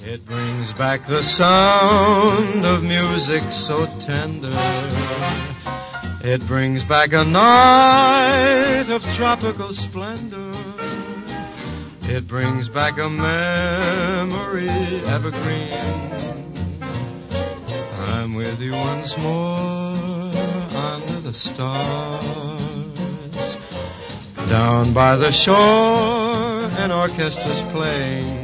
It brings back the sound of music so tender. It brings back a night of tropical splendor. It brings back a memory evergreen. I'm with you once more under the stars. Down by the shore, an orchestra's playing.